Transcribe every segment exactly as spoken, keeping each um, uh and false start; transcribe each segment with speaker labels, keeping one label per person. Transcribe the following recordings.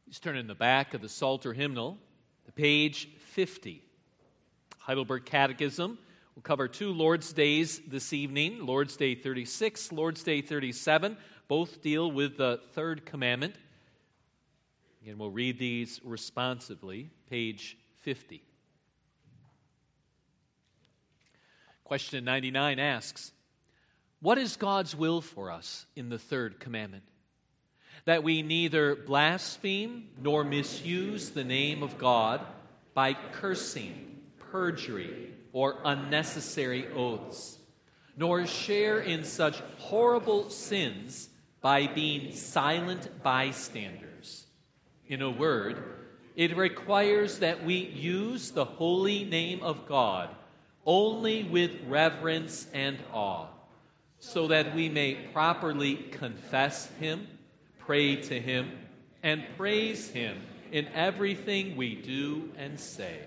Speaker 1: Please turn in the back of the Psalter hymnal to page fifty. Heidelberg Catechism will cover two Lord's Days this evening, Lord's Day thirty-six, Lord's Day thirty-seven. Both deal with the third commandment. Again, we'll read these responsively, page fifty. Question ninety-nine asks, what is God's will for us in the third commandment? That we neither blaspheme nor misuse the name of God by cursing, perjury, or unnecessary oaths, nor share in such horrible sins by being silent bystanders. In a word, it requires that we use the holy name of God only with reverence and awe, so that we may properly confess Him, pray to Him, and praise Him in everything we do and say.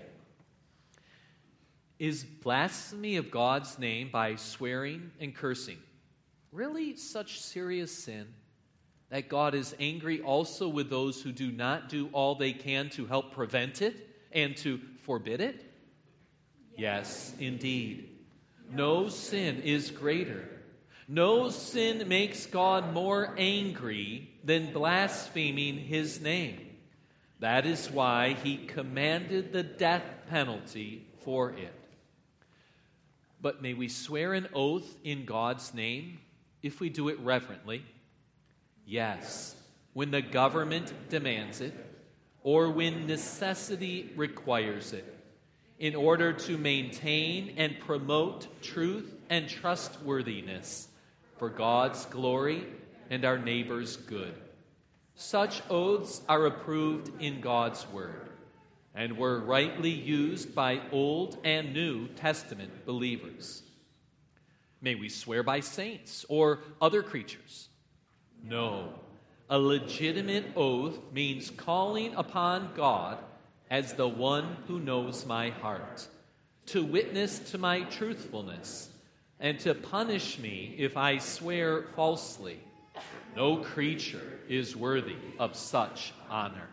Speaker 1: Is blasphemy of God's name by swearing and cursing really such serious sin that God is angry also with those who do not do all they can to help prevent it and to forbid it? Yes, indeed. No sin is greater. No sin makes God more angry than blaspheming His name. That is why He commanded the death penalty for it. But may we swear an oath in God's name if we do it reverently? Yes, when the government demands it, or when necessity requires it, in order to maintain and promote truth and trustworthiness for God's glory and our neighbor's good. Such oaths are approved in God's Word and were rightly used by Old and New Testament believers. May we swear by saints or other creatures? No. A legitimate oath means calling upon God as the one who knows my heart, to witness to my truthfulness, and to punish me if I swear falsely. No creature is worthy of such honor.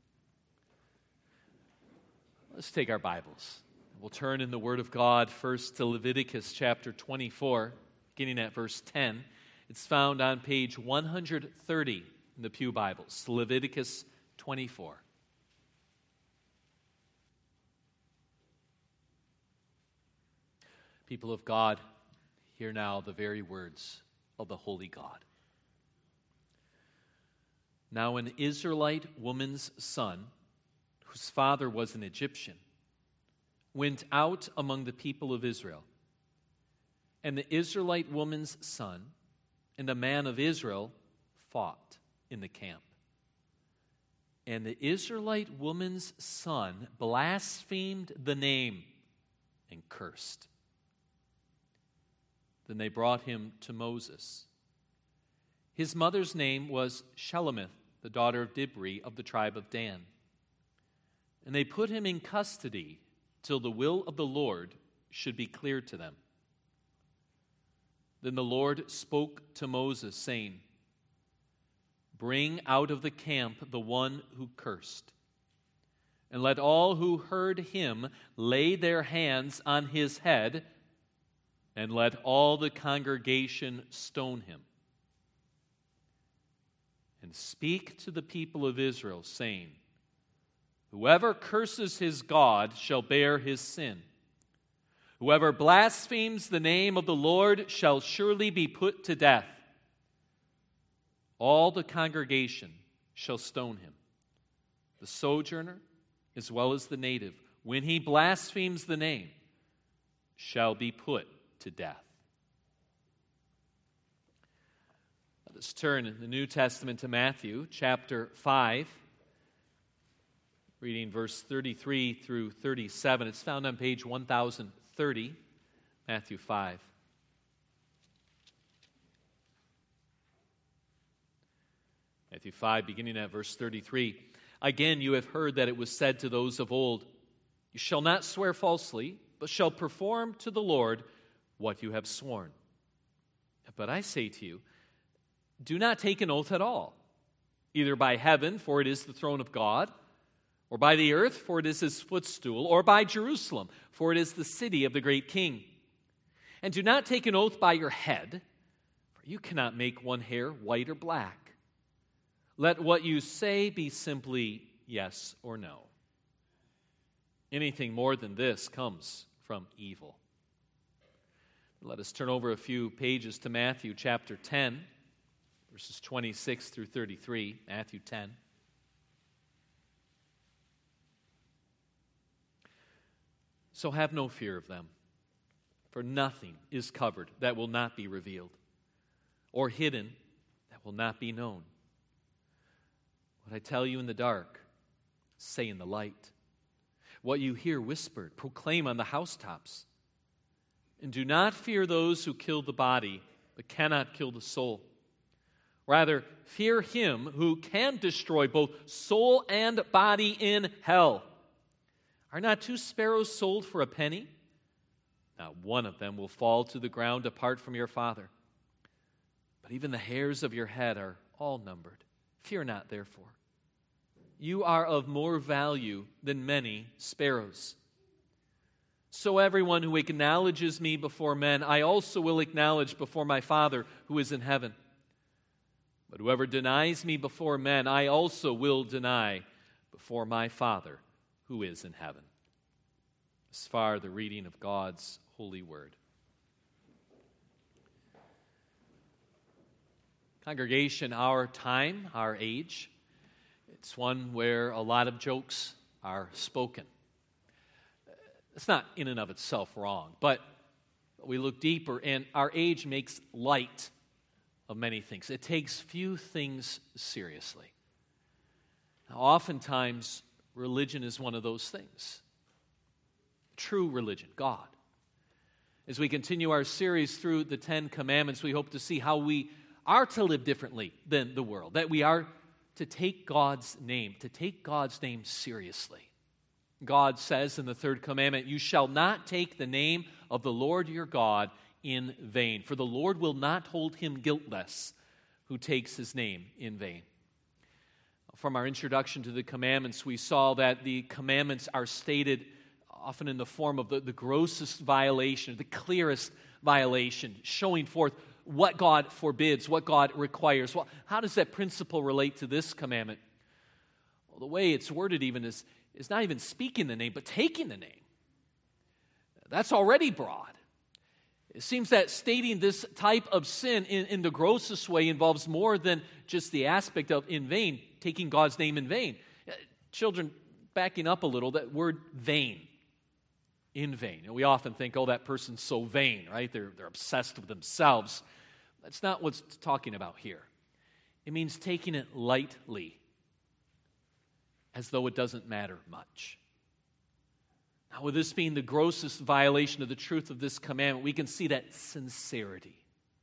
Speaker 1: Let's take our Bibles. We'll turn in the Word of God first to Leviticus chapter twenty-four, beginning at verse ten. It's found on page one hundred thirty in the Pew Bibles. Leviticus twenty-four. People of God, hear now the very words of the Holy God. Now an Israelite woman's son, whose father was an Egyptian, went out among the people of Israel. And the Israelite woman's son and a man of Israel fought in the camp. And the Israelite woman's son blasphemed the name and cursed. Then they brought him to Moses. His mother's name was Shelomith, the daughter of Dibri of the tribe of Dan. And they put him in custody till the will of the Lord should be clear to them. Then the Lord spoke to Moses, saying, bring out of the camp the one who cursed, and let all who heard him lay their hands on his head, and let all the congregation stone him. And speak to the people of Israel, saying, whoever curses his God shall bear his sin. Whoever blasphemes the name of the Lord shall surely be put to death. All the congregation shall stone him, the sojourner as well as the native, when he blasphemes the name, shall be put to death. Let us turn in the New Testament to Matthew chapter five, reading verse thirty-three through thirty-seven. It's found on page one thousand thirty, Matthew five. Matthew five, beginning at verse thirty-three. Again, you have heard that it was said to those of old, you shall not swear falsely, but shall perform to the Lord what you have sworn. But I say to you, do not take an oath at all, either by heaven, for it is the throne of God, or by the earth, for it is his footstool, or by Jerusalem, for it is the city of the great king. And do not take an oath by your head, for you cannot make one hair white or black. Let what you say be simply yes or no. Anything more than this comes from evil. Let us turn over a few pages to Matthew chapter ten, verses twenty-six through thirty-three. Matthew ten. So have no fear of them, for nothing is covered that will not be revealed, or hidden that will not be known. What I tell you in the dark, say in the light. What you hear whispered, proclaim on the housetops. And do not fear those who kill the body, but cannot kill the soul. Rather, fear him who can destroy both soul and body in hell. Are not two sparrows sold for a penny? Not one of them will fall to the ground apart from your Father. But even the hairs of your head are all numbered. Fear not, therefore. You are of more value than many sparrows. So everyone who acknowledges me before men, I also will acknowledge before my Father who is in heaven. But whoever denies me before men, I also will deny before my Father who is in heaven. As far the reading of God's holy word. Congregation, our time, our age, it's one where a lot of jokes are spoken. It's not in and of itself wrong, but we look deeper, and our age makes light of many things. It takes few things seriously. Now, oftentimes, religion is one of those things. True religion, God. As we continue our series through the Ten Commandments, we hope to see how we are to live differently than the world, that we are to take God's name, to take God's name seriously. God says in the third commandment, you shall not take the name of the Lord your God in vain, for the Lord will not hold him guiltless who takes his name in vain. From our introduction to the commandments, we saw that the commandments are stated often in the form of the, the grossest violation, the clearest violation, showing forth what God forbids, what God requires. Well, how does that principle relate to this commandment? Well, the way it's worded even is, is not even speaking the name, but taking the name. That's already broad. It seems that stating this type of sin in, in the grossest way involves more than just the aspect of in vain, taking God's name in vain. Children, backing up a little, that word vain, in vain. And we often think, oh, that person's so vain, right? They're, they're obsessed with themselves. That's not what's talking about here. It means taking it lightly, as though it doesn't matter much. Now, with this being the grossest violation of the truth of this commandment, we can see that sincerity.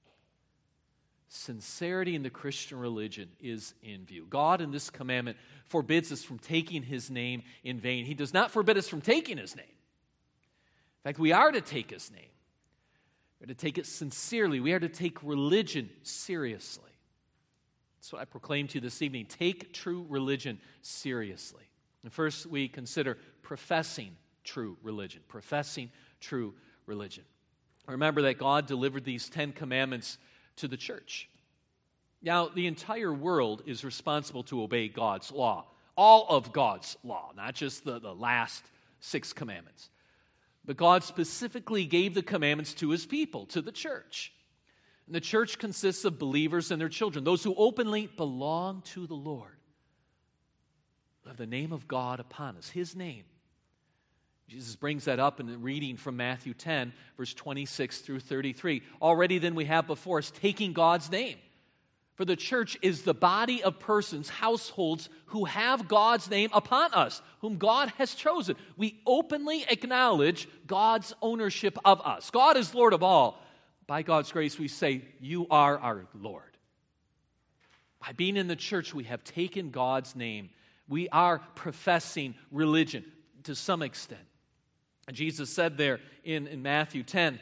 Speaker 1: Sincerity in the Christian religion is in view. God in this commandment forbids us from taking his name in vain. He does not forbid us from taking his name. In fact, we are to take his name. We are to take it sincerely. We are to take religion seriously. That's what I proclaim to you this evening. Take true religion seriously. And first, we consider professing true religion. Professing true religion. Remember that God delivered these Ten Commandments to the church. Now, the entire world is responsible to obey God's law. All of God's law, not just the, the last six commandments. But God specifically gave the commandments to his people, to the church. And the church consists of believers and their children, those who openly belong to the Lord. Who have the name of God upon us, his name. Jesus brings that up in the reading from Matthew ten, verse twenty-six through thirty-three. Already then we have before us taking God's name. For the church is the body of persons, households, who have God's name upon us, whom God has chosen. We openly acknowledge God's ownership of us. God is Lord of all. By God's grace, we say, you are our Lord. By being in the church, we have taken God's name. We are professing religion to some extent. And Jesus said there in, in Matthew ten,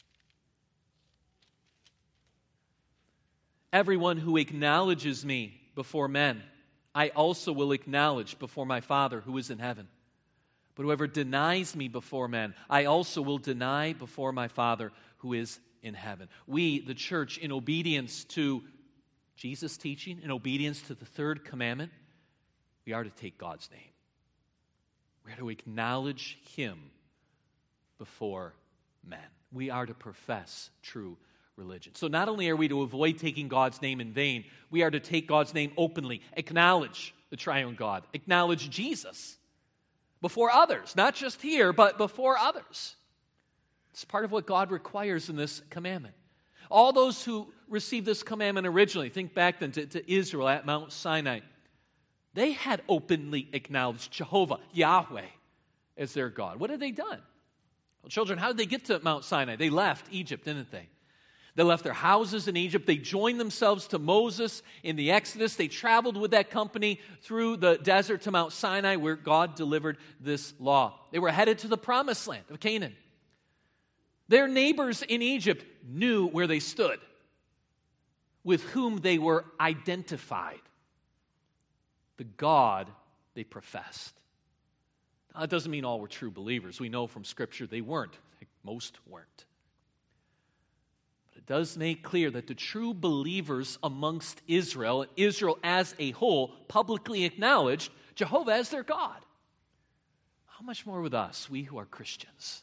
Speaker 1: everyone who acknowledges me before men, I also will acknowledge before my Father who is in heaven. But whoever denies me before men, I also will deny before my Father who is in heaven. We, the church, in obedience to Jesus' teaching, in obedience to the third commandment, we are to take God's name. We are to acknowledge Him before men. We are to profess true religion. So not only are we to avoid taking God's name in vain, we are to take God's name openly, acknowledge the triune God, acknowledge Jesus before others, not just here, but before others. It's part of what God requires in this commandment. All those who received this commandment originally, think back then to, to Israel at Mount Sinai, they had openly acknowledged Jehovah, Yahweh, as their God. What had they done? Well, children, how did they get to Mount Sinai? They left Egypt, didn't they? They left their houses in Egypt. They joined themselves to Moses in the Exodus. They traveled with that company through the desert to Mount Sinai where God delivered this law. They were headed to the promised land of Canaan. Their neighbors in Egypt knew where they stood, with whom they were identified, the God they professed. Now, that doesn't mean all were true believers. We know from Scripture they weren't. Most weren't. But it does make clear that the true believers amongst Israel, Israel as a whole, publicly acknowledged Jehovah as their God. How much more with us, we who are Christians?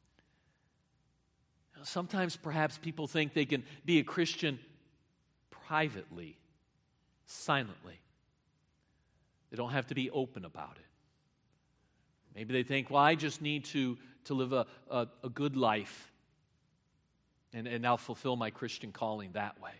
Speaker 1: Now, sometimes perhaps people think they can be a Christian privately, silently. They don't have to be open about it. Maybe they think, well, I just need to, to live a, a, a good life, and, and I'll fulfill my Christian calling that way.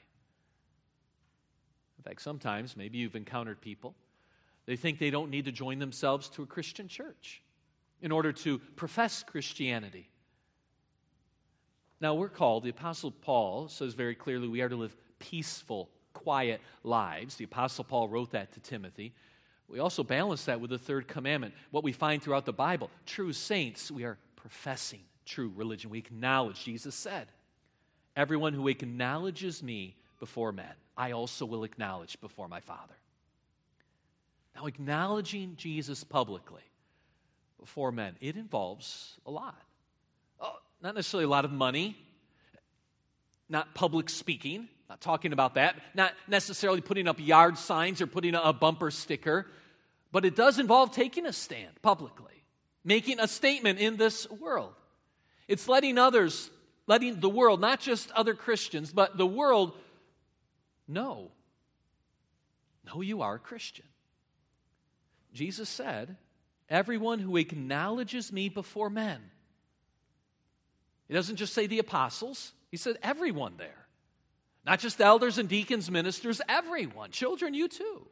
Speaker 1: In fact, sometimes, maybe you've encountered people, they think they don't need to join themselves to a Christian church in order to profess Christianity. Now, we're called, the Apostle Paul says very clearly, we are to live peaceful, quiet lives. The Apostle Paul wrote that to Timothy. We also balance that with the third commandment. What we find throughout the Bible, true saints, we are professing true religion. We acknowledge, Jesus said, everyone who acknowledges me before men, I also will acknowledge before my Father. Now, acknowledging Jesus publicly before men, it involves a lot. Oh, not necessarily a lot of money, not public speaking, not talking about that, not necessarily putting up yard signs or putting a bumper sticker, but it does involve taking a stand publicly, making a statement in this world. It's letting others, letting the world, not just other Christians, but the world know, know you are a Christian. Jesus said, everyone who acknowledges me before men. He doesn't just say the apostles, he said everyone there. Not just elders and deacons, ministers, everyone. Children, you too.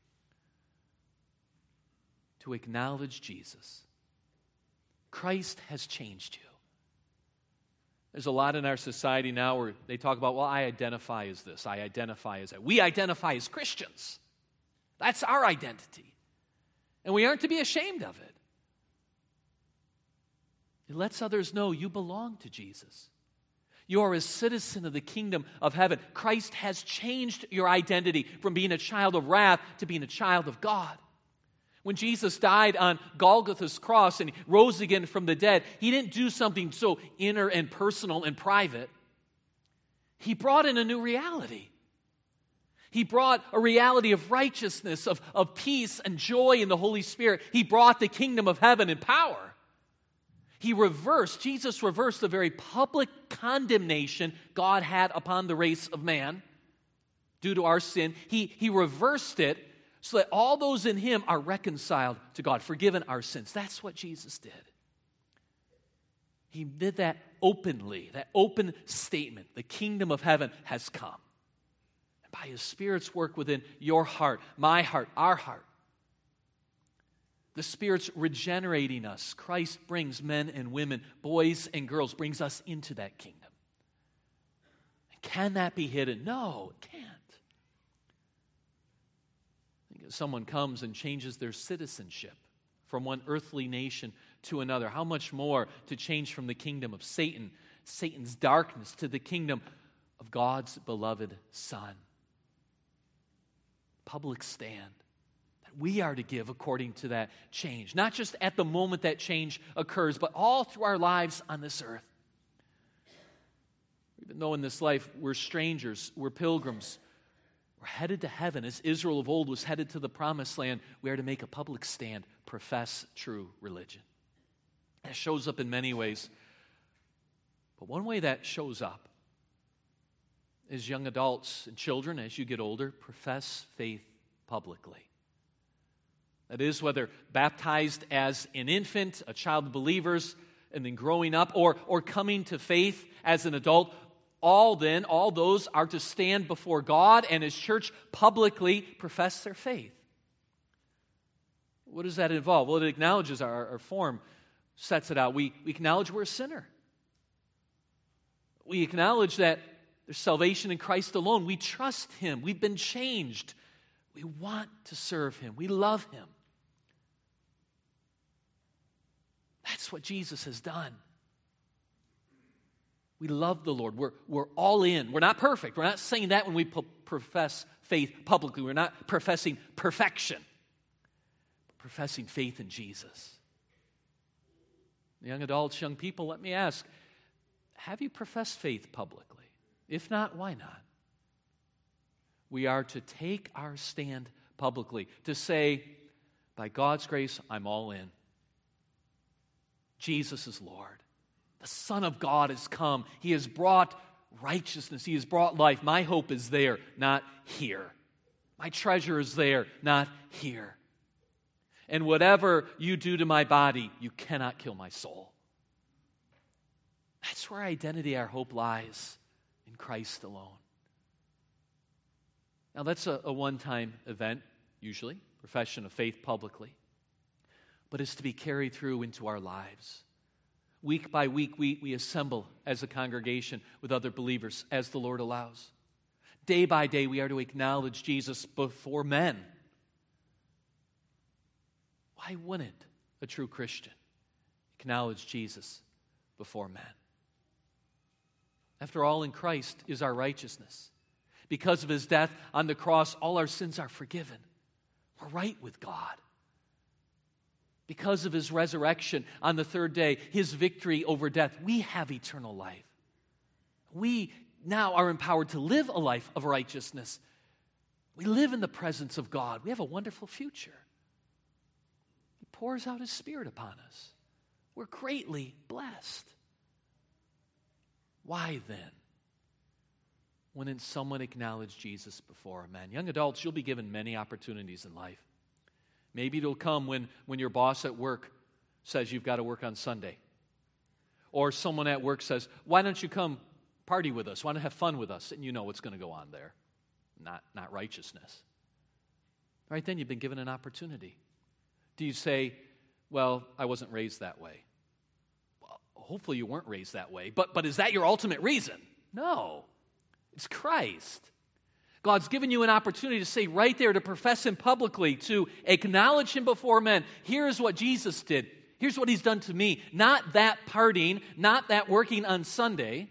Speaker 1: To acknowledge Jesus. Christ has changed you. There's a lot in our society now where they talk about, well, I identify as this, I identify as that. We identify as Christians. That's our identity. And we aren't to be ashamed of it. It lets others know you belong to Jesus. You are a citizen of the kingdom of heaven. Christ has changed your identity from being a child of wrath to being a child of God. When Jesus died on Golgotha's cross and he rose again from the dead, he didn't do something so inner and personal and private. He brought in a new reality. He brought a reality of righteousness, of, of peace and joy in the Holy Spirit. He brought the kingdom of heaven in power. He reversed, Jesus reversed the very public condemnation God had upon the race of man due to our sin. He, he reversed it so that all those in him are reconciled to God, forgiven our sins. That's what Jesus did. He did that openly, that open statement. The kingdom of heaven has come. And by his Spirit's work within your heart, my heart, our heart, the Spirit's regenerating us. Christ brings men and women, boys and girls, brings us into that kingdom. And can that be hidden? No, it can't. If someone comes and changes their citizenship from one earthly nation to another, how much more to change from the kingdom of Satan, Satan's darkness, to the kingdom of God's beloved Son. public stand that we are to give according to that change. Not just at the moment that change occurs, but all through our lives on this earth. Even though in this life we're strangers, we're pilgrims, we're headed to heaven. As Israel of old was headed to the promised land, we are to make a public stand, profess true religion. That shows up in many ways. But one way that shows up is young adults and children, as you get older, profess faith publicly. That is, whether baptized as an infant, a child of believers, and then growing up, or, or coming to faith as an adult, all then, all those are to stand before God and His church publicly profess their faith. What does that involve? Well, it acknowledges our, our form, sets it out. We, we acknowledge we're a sinner. We acknowledge that there's salvation in Christ alone. We trust Him. We've been changed. We want to serve Him. We love Him. That's what Jesus has done. We love the Lord. We're, we're all in. We're not perfect. We're not saying that when we p- profess faith publicly. We're not professing perfection. We're professing faith in Jesus. Young adults, young people, let me ask, have you professed faith publicly? If not, why not? We are to take our stand publicly, to say, by God's grace, I'm all in. Jesus is Lord. The Son of God has come. He has brought righteousness. He has brought life. My hope is there, not here. My treasure is there, not here. And whatever you do to my body, you cannot kill my soul. That's where our identity, our hope lies, in Christ alone. Now, that's a, a one-time event, usually, profession of faith publicly. But it's to be carried through into our lives. Week by week, we, we assemble as a congregation with other believers as the Lord allows. Day by day, we are to acknowledge Jesus before men. Why wouldn't a true Christian acknowledge Jesus before men? After all, in Christ is our righteousness. Because of His death on the cross, all our sins are forgiven. We're right with God. Because of His resurrection on the third day, His victory over death, we have eternal life. We now are empowered to live a life of righteousness. We live in the presence of God. We have a wonderful future. He pours out His Spirit upon us. We're greatly blessed. Why then wouldn't someone acknowledge Jesus before men? Young adults, you'll be given many opportunities in life. Maybe it'll come when, when your boss at work says you've got to work on Sunday. Or someone at work says, why don't you come party with us? Why don't you have fun with us? And you know what's going to go on there. Not, not righteousness. Right then, you've been given an opportunity. Do you say, well, I wasn't raised that way? Well, hopefully you weren't raised that way. But, but is that your ultimate reason? No. It's Christ. God's given you an opportunity to say right there, to profess Him publicly, to acknowledge Him before men. Here's what Jesus did. Here's what He's done to me. Not that partying, not that working on Sunday.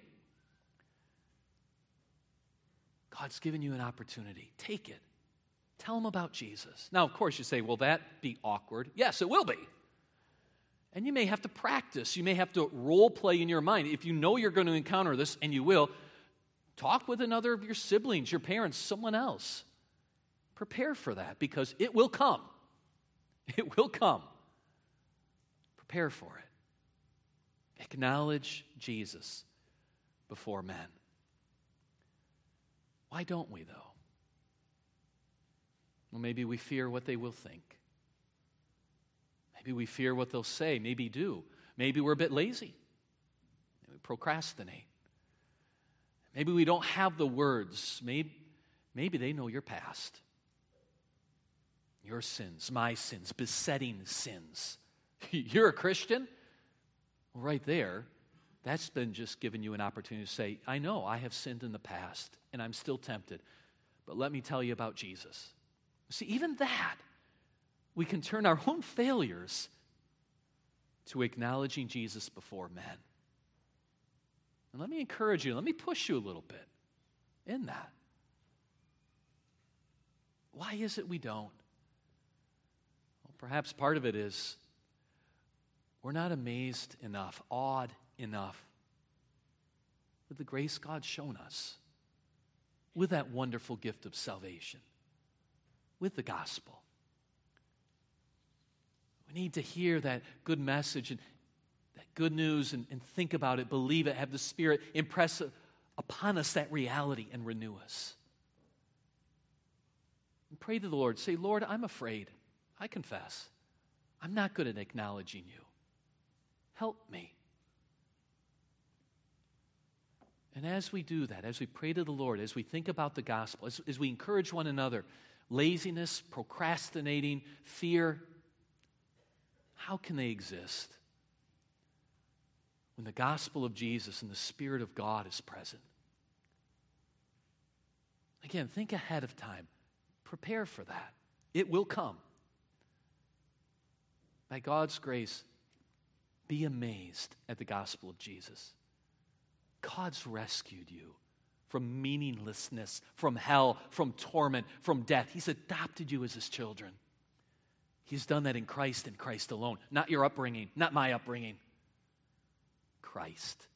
Speaker 1: God's given you an opportunity. Take it. Tell them about Jesus. Now, of course, you say, will that be awkward? Yes, it will be. And you may have to practice. You may have to role play in your mind. If you know you're going to encounter this, and you will, talk with another of your siblings, your parents, someone else. Prepare for that because it will come. It will come. Prepare for it. Acknowledge Jesus before men. Why don't we, though? Well, maybe we fear what they will think. Maybe we fear what they'll say, maybe do. Maybe we're a bit lazy. Maybe we procrastinate. Maybe we don't have the words. Maybe, maybe they know your past. Your sins, my sins, besetting sins. You're a Christian? Well, right there, that's been just giving you an opportunity to say, I know I have sinned in the past, and I'm still tempted. But let me tell you about Jesus. See, even that, we can turn our own failures to acknowledging Jesus before men. And let me encourage you, let me push you a little bit in that. Why is it we don't? Well, perhaps part of it is we're not amazed enough, awed enough with the grace God's shown us, with that wonderful gift of salvation, with the gospel. We need to hear that good message and that good news and, and think about it, believe it, have the Spirit impress upon us that reality and renew us. And pray to the Lord. Say, Lord, I'm afraid. I confess. I'm not good at acknowledging you. Help me. And as we do that, as we pray to the Lord, as we think about the gospel, as, as we encourage one another, laziness, procrastinating, fear, how can they exist when the gospel of Jesus and the Spirit of God is present? Again, think ahead of time. Prepare for that. It will come. By God's grace, be amazed at the gospel of Jesus. God's rescued you from meaninglessness, from hell, from torment, from death. He's adopted you as his children. He's done that in Christ and Christ alone. Not your upbringing, not my upbringing. Christ.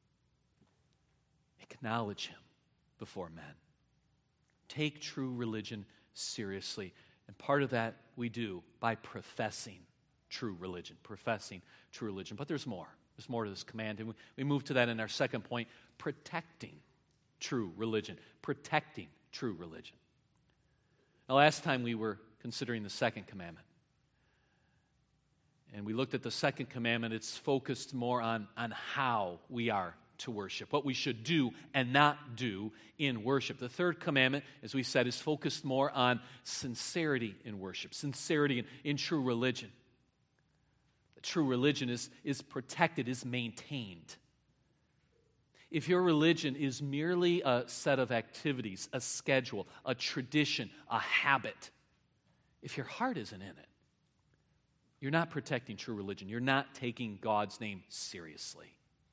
Speaker 1: Acknowledge him before men. Take true religion seriously. And part of that we do by professing true religion. Professing true religion. But there's more. There's more to this command. And we move to that in our second point, protecting true religion. Protecting true religion. Now, last time we were considering the second commandment. And we looked at the second commandment. It's focused more on, on how we are to worship, what we should do and not do in worship. The third commandment, as we said, is focused more on sincerity in worship, sincerity in, in true religion. The true religion is, is protected, is maintained. If your religion is merely a set of activities, a schedule, a tradition, a habit, if your heart isn't in it, you're not protecting true religion. You're not taking God's name seriously.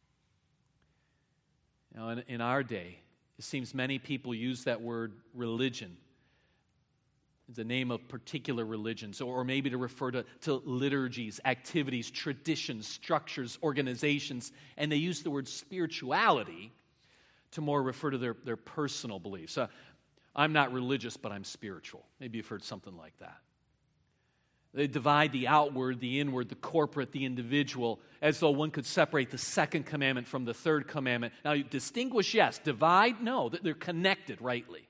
Speaker 1: Now, in, in our day, it seems many people use that word religion, the name of particular religions, or maybe to refer to, to liturgies, activities, traditions, structures, organizations, and they use the word spirituality to more refer to their, their personal beliefs. Uh, I'm not religious, but I'm spiritual. Maybe you've heard something like that. They divide the outward, the inward, the corporate, the individual, as though one could separate the second commandment from the third commandment. Now, you distinguish, yes. Divide, no. They're connected rightly.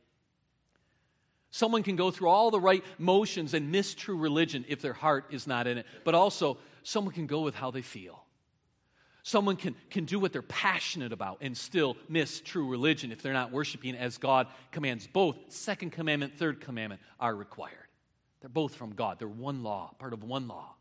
Speaker 1: Someone can go through all the right motions and miss true religion if their heart is not in it. But also, someone can go with how they feel. Someone can, can do what they're passionate about and still miss true religion if they're not worshiping as God commands. Both second commandment, third commandment are required. They're both from God. They're one law, part of one law.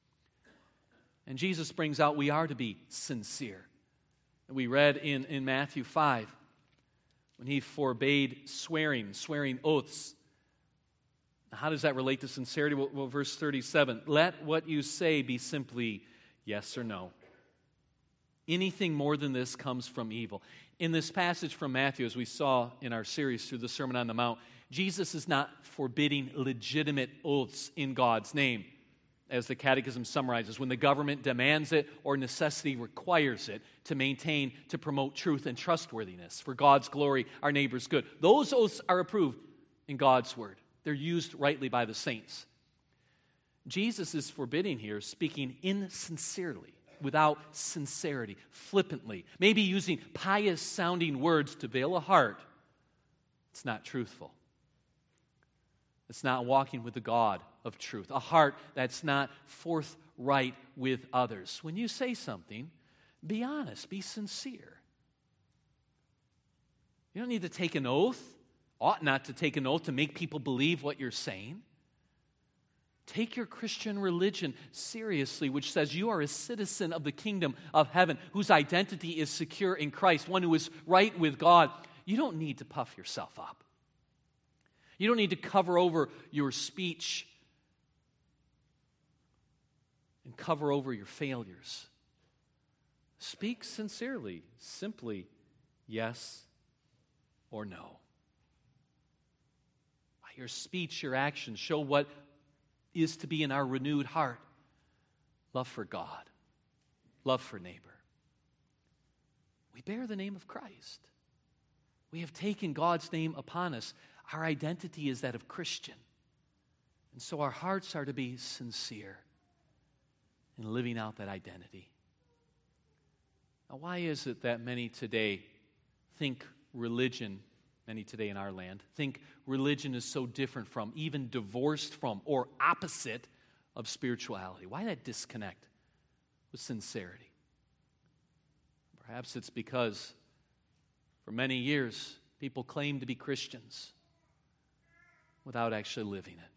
Speaker 1: And Jesus brings out we are to be sincere. We read in, in Matthew five, when he forbade swearing, swearing oaths. How does that relate to sincerity? Well, well, verse thirty-seven, let what you say be simply yes or no. Anything more than this comes from evil. In this passage from Matthew, as we saw in our series through the Sermon on the Mount, Jesus is not forbidding legitimate oaths in God's name, as the Catechism summarizes, when the government demands it or necessity requires it to maintain, to promote truth and trustworthiness for God's glory, our neighbor's good. Those oaths are approved in God's word. They're used rightly by the saints. Jesus is forbidding here speaking insincerely, without sincerity, flippantly, maybe using pious-sounding words to veil a heart. It's not truthful. It's not walking with the God of truth, a heart that's not forthright with others. When you say something, be honest, be sincere. You don't need to take an oath, ought not to take an oath to make people believe what you're saying. Take your Christian religion seriously, which says you are a citizen of the kingdom of heaven, whose identity is secure in Christ, one who is right with God. You don't need to puff yourself up. You don't need to cover over your speech and cover over your failures. Speak sincerely, simply yes or no. By your speech, your actions, show what is to be in our renewed heart. Love for God, love for neighbor. We bear the name of Christ. We have taken God's name upon us. Our identity is that of Christian. And so our hearts are to be sincere in living out that identity. Now, why is it that many today think religion, many today in our land, think religion is so different from, even divorced from, or opposite of spirituality? Why that disconnect with sincerity? Perhaps it's because for many years people claim to be Christians without actually living it.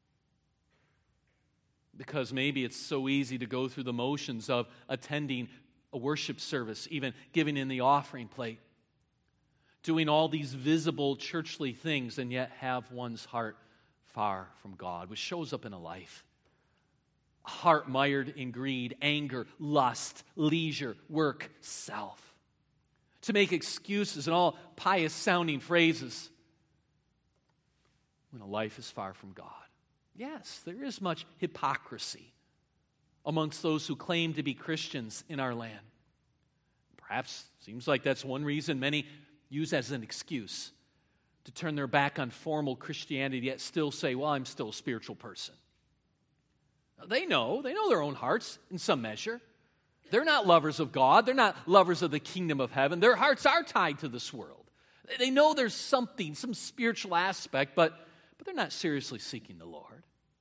Speaker 1: Because maybe it's so easy to go through the motions of attending a worship service, even giving in the offering plate, doing all these visible churchly things, and yet have one's heart far from God, which shows up in a life. A heart mired in greed, anger, lust, leisure, work, self. To make excuses and all pious-sounding phrases when a life is far from God. Yes, there is much hypocrisy amongst those who claim to be Christians in our land. Perhaps seems like that's one reason many use as an excuse to turn their back on formal Christianity, yet still say, well, I'm still a spiritual person. Now, they know, they know their own hearts in some measure. They're not lovers of God. They're not lovers of the kingdom of heaven. Their hearts are tied to this world. They know there's something, some spiritual aspect, but, but they're not seriously seeking the Lord.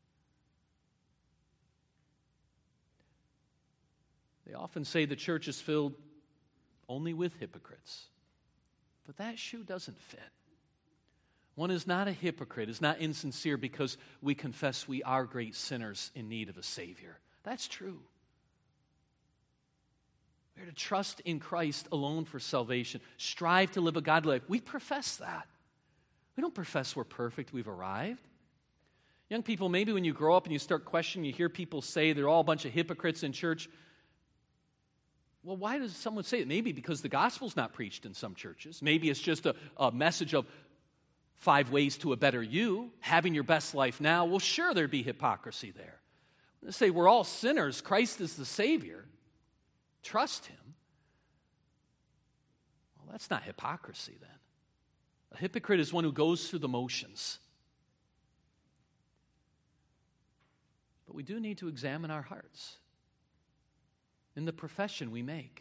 Speaker 1: They often say the church is filled only with hypocrites. But that shoe doesn't fit. One is not a hypocrite, is not insincere because we confess we are great sinners in need of a Savior. That's true. We are to trust in Christ alone for salvation. Strive to live a godly life. We profess that. We don't profess we're perfect, we've arrived. Young people, maybe when you grow up and you start questioning, you hear people say they're all a bunch of hypocrites in church. Well, why does someone say it? Maybe because the gospel's not preached in some churches. Maybe it's just a, a message of five ways to a better you, having your best life now. Well, sure, there'd be hypocrisy there. They say we're all sinners. Christ is the Savior. Trust Him. Well, that's not hypocrisy then. A hypocrite is one who goes through the motions. But we do need to examine our hearts in the profession we make.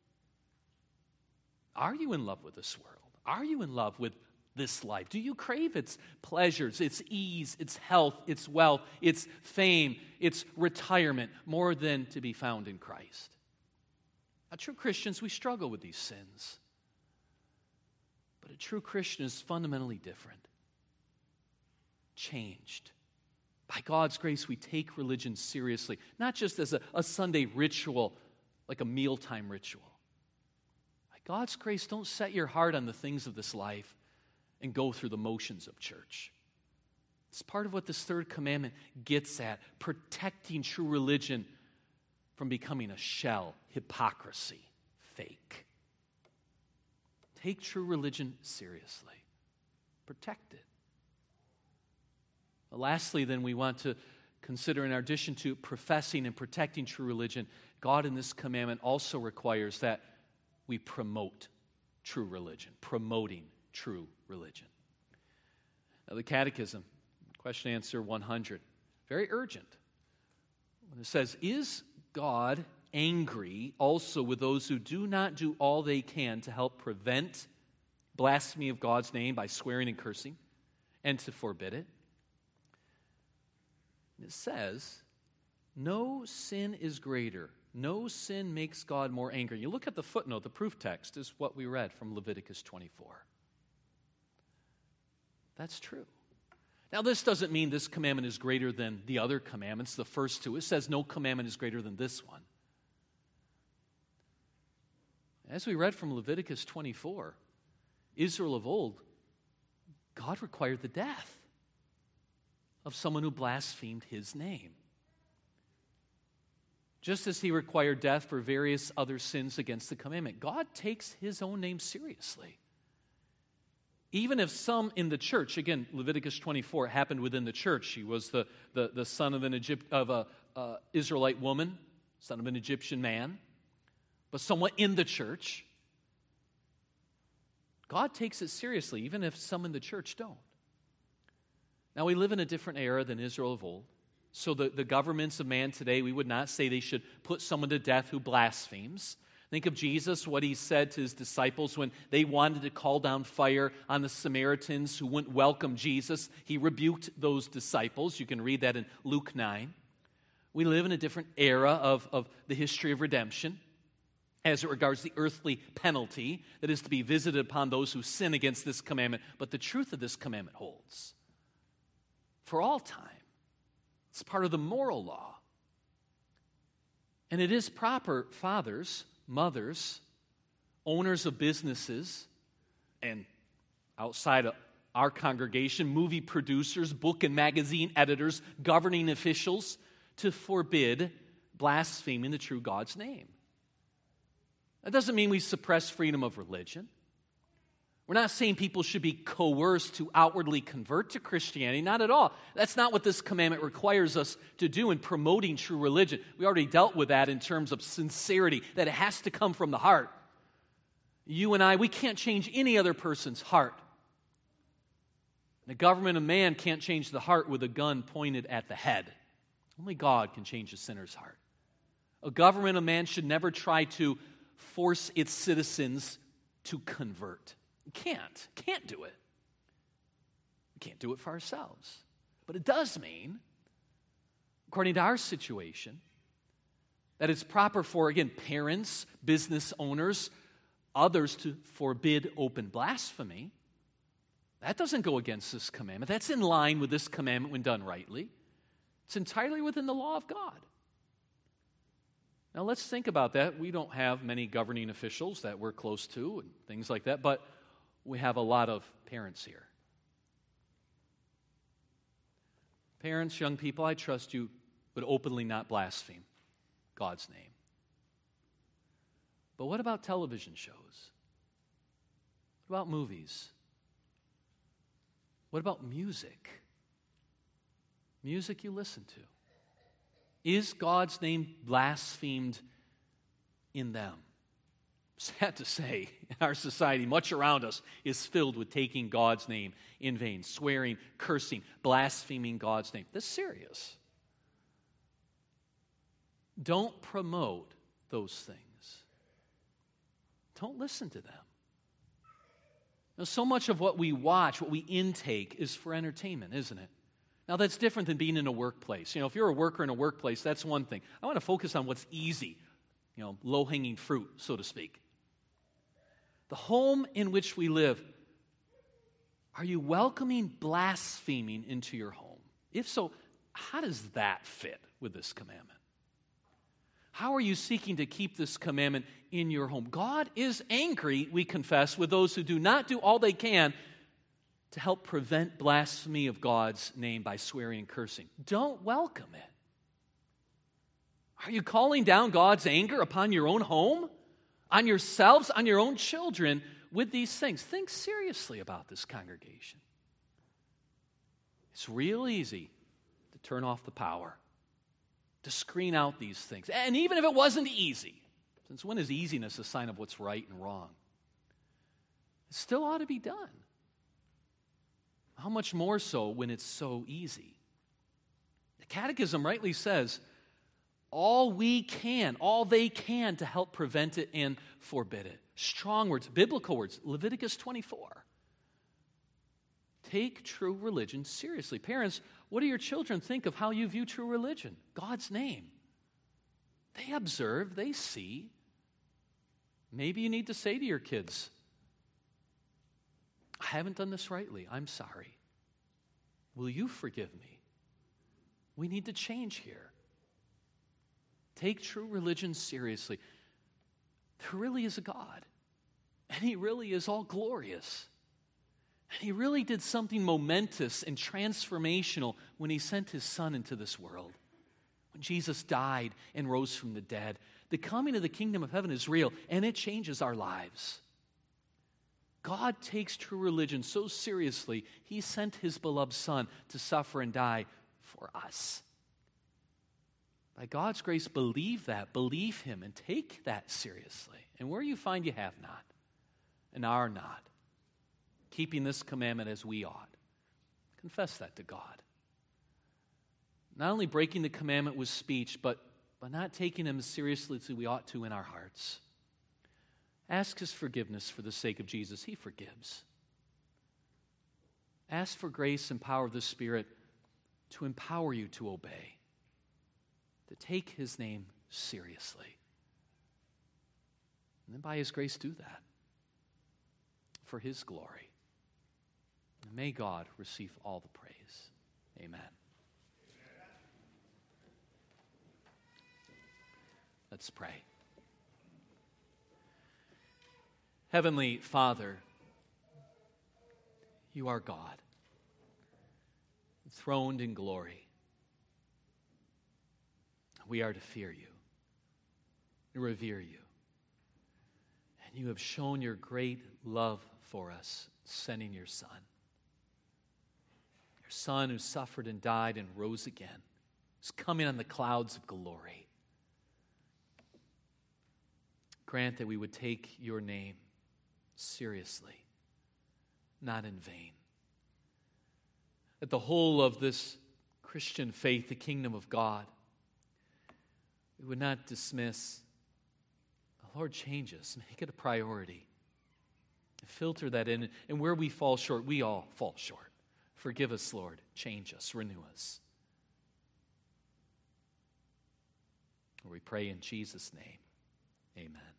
Speaker 1: Are you in love with this world? Are you in love with this life? Do you crave its pleasures, its ease, its health, its wealth, its fame, its retirement, more than to be found in Christ? Now, true Christians, we struggle with these sins. But a true Christian is fundamentally different. Changed. By God's grace, we take religion seriously, not just as a, a Sunday ritual, like a mealtime ritual. By God's grace, don't set your heart on the things of this life and go through the motions of church. It's part of what this third commandment gets at, protecting true religion from becoming a shell, hypocrisy, fake. Take true religion seriously. Protect it. Well, lastly, then, we want to consider, in addition to professing and protecting true religion, God in this commandment also requires that we promote true religion, promoting true religion. Now, the Catechism, question answer one hundred, very urgent. When it says, is God angry also with those who do not do all they can to help prevent blasphemy of God's name by swearing and cursing, and to forbid it? It says, no sin is greater. No sin makes God more angry. You look at the footnote, the proof text is what we read from Leviticus twenty-four. That's true. Now, this doesn't mean this commandment is greater than the other commandments, the first two. It says no commandment is greater than this one. As we read from Leviticus twenty-four, Israel of old, God required the death of someone who blasphemed His name. Just as He required death for various other sins against the commandment, God takes His own name seriously. even if some in the church, again, Leviticus twenty-four happened within the church. He was the, the, the son of an Egypt, of a uh, Israelite woman, son of an Egyptian man, but somewhat in the church. God takes it seriously, even if some in the church don't. Now, we live in a different era than Israel of old. So the, the governments of man today, we would not say they should put someone to death who blasphemes. Think of Jesus, what he said to his disciples when they wanted to call down fire on the Samaritans who wouldn't welcome Jesus. He rebuked those disciples. You can read that in Luke nine. We live in a different era of, of the history of redemption as it regards the earthly penalty that is to be visited upon those who sin against this commandment. But the truth of this commandment holds for all time. It's part of the moral law. And it is proper, fathers, mothers, owners of businesses, and outside of our congregation, movie producers, book and magazine editors, governing officials, to forbid blaspheming the true God's name. That doesn't mean we suppress freedom of religion. We're not saying people should be coerced to outwardly convert to Christianity. Not at all. That's not what this commandment requires us to do in promoting true religion. We already dealt with that in terms of sincerity, that it has to come from the heart. You and I, we can't change any other person's heart. The government of man can't change the heart with a gun pointed at the head. Only God can change a sinner's heart. A government of man should never try to force its citizens to convert. You can't. Can't do it. We can't do it for ourselves. But it does mean, according to our situation, that it's proper for, again, parents, business owners, others to forbid open blasphemy. That doesn't go against this commandment. That's in line with this commandment when done rightly. It's entirely within the law of God. Now let's think about that. We don't have many governing officials that we're close to and things like that, but we have a lot of parents here. Parents, young people, I trust you would openly not blaspheme God's name. But what about television shows? What about movies? What about music? Music you listen to. Is God's name blasphemed in them? Sad to say, our society, much around us, is filled with taking God's name in vain, swearing, cursing, blaspheming God's name. This is serious. Don't promote those things. Don't listen to them. Now, so much of what we watch, what we intake, is for entertainment, isn't it? Now, that's different than being in a workplace. You know, if you're a worker in a workplace, that's one thing. I want to focus on what's easy, you know, low-hanging fruit, so to speak. The home in which we live, are you welcoming blaspheming into your home? If so, how does that fit with this commandment? How are you seeking to keep this commandment in your home? God is angry, we confess, with those who do not do all they can to help prevent blasphemy of God's name by swearing and cursing. Don't welcome it. Are you calling down God's anger upon your own home, on yourselves, on your own children with these things? Think seriously about this, congregation. It's real easy to turn off the power, to screen out these things. And even if it wasn't easy, since when is easiness a sign of what's right and wrong? It still ought to be done. How much more so when it's so easy? The Catechism rightly says, all we can, all they can to help prevent it and forbid it. Strong words, biblical words, Leviticus twenty-four. Take true religion seriously. Parents, what do your children think of how you view true religion? God's name. They observe, they see. Maybe you need to say to your kids, I haven't done this rightly. I'm sorry. Will you forgive me? We need to change here. Take true religion seriously. There really is a God, and He really is all glorious. And He really did something momentous and transformational when He sent His Son into this world. When Jesus died and rose from the dead, the coming of the kingdom of heaven is real, and it changes our lives. God takes true religion so seriously, he sent his beloved Son to suffer and die for us. By God's grace, believe that, believe him, and take that seriously. And where you find you have not and are not keeping this commandment as we ought, confess that to God. Not only breaking the commandment with speech, but, but not taking him as seriously as we ought to in our hearts. Ask his forgiveness for the sake of Jesus. He forgives. Ask for grace and power of the Spirit to empower you to obey, to take his name seriously. And then by his grace do that for his glory. And may God receive all the praise. Amen. Let's pray. Heavenly Father, you are God, enthroned in glory. We are to fear you, to revere you. And you have shown your great love for us, sending your Son. Your Son who suffered and died and rose again, who's coming on the clouds of glory. Grant that we would take your name seriously, not in vain. That the whole of this Christian faith, the kingdom of God, we would not dismiss. Lord, change us. Make it a priority. Filter that in. And where we fall short, we all fall short. Forgive us, Lord. Change us. Renew us. We pray in Jesus' name. Amen.